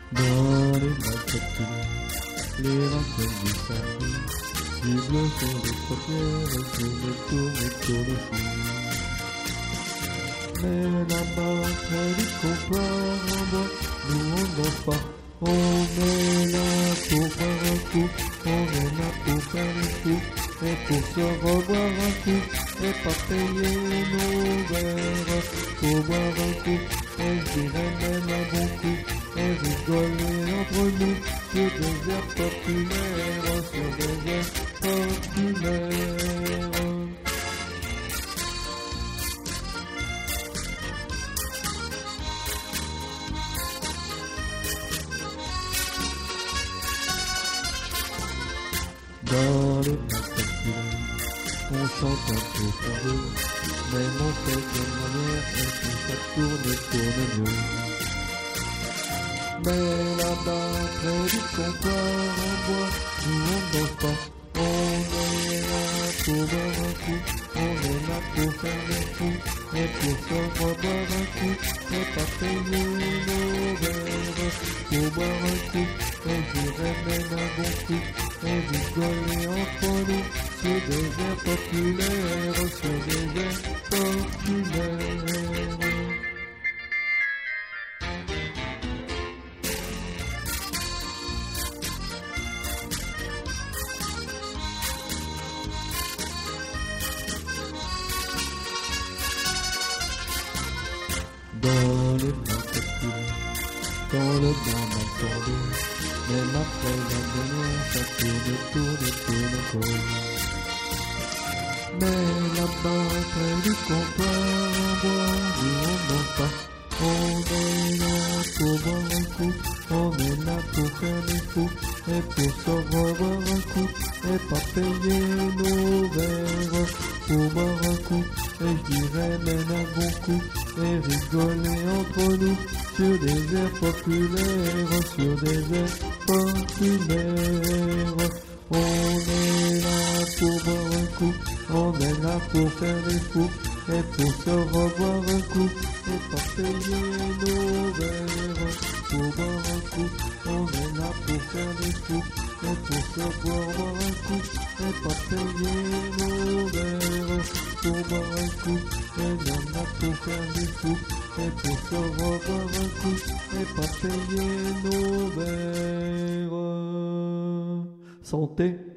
Dans les maquettes, les racines du samedi, du bleu sur les paupières, tourne le fil. Mais là-bas, près du comptoir en bois, nous on danse pas. On est là pour boire un coup, on est là pour faire le fou, et pour se revoir un coup, et pas payer nos verres. Pour boire un coup, et je dirais même un bon coup, et rigoler entre nous, sur des airs populaires, sur des airs populaires. Dans les maquettes, on chante un peu fondé, même on fait de manière et que ça tourne mieux. Mais là-bas, près du comptoir en bois, nous on danse pas. On est là pour boire un coup, on est là pour faire des fous, et pour se revoir un coup, et pas payer nos verres. Pour boire un coup, et j'irai même un bon coup, et rigoler entre nous, sur des airs populaires, sur des airs populaires. Dans les maquettes, dans le bain mal tourné, même après la dernière, ça tourne encore. Mais là-bas, près du comptoir en bois, nous on danse pas. On est là pour boire un coup, on est là pour faire des fous, et pour se revoir un coup, et pas payer nos verres. Pour boire un coup, et je dirais même un bon coup, et rigoler entre nous, sur des airs populaires, sur des airs populaires. On est là pour boire un coup, on est là pour faire des fous, et pour se revoir un coup, et pas payer nos verres. Pour boire un coup, on est là pour faire des fous, et pour se boire un coup, et pas payer nos verres. Pour boire un coup, on est là pour faire des fous, et pour se revoir un coup, et pas payer nos verres. Santé.